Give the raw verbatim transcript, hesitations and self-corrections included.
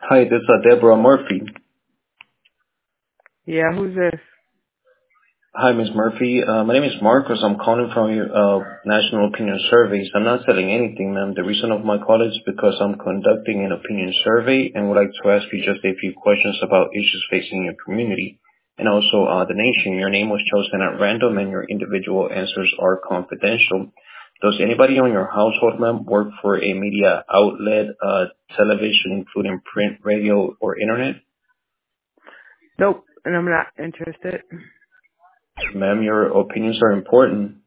Hi, this is uh, Deborah Murphy. Yeah, who's this? Hi, Miz Murphy. Uh, my name is Marcos. I'm calling from your uh, National Opinion Surveys. I'm not selling anything, ma'am. The reason of my call is because I'm conducting an opinion survey and would like to ask you just a few questions about issues facing your community and also uh, the nation. Your name was chosen at random and your individual answers are confidential. Does anybody on your household, ma'am, work for a media outlet, uh, television, including print, radio, or internet? Nope, and I'm not interested. Ma'am, your opinions are important.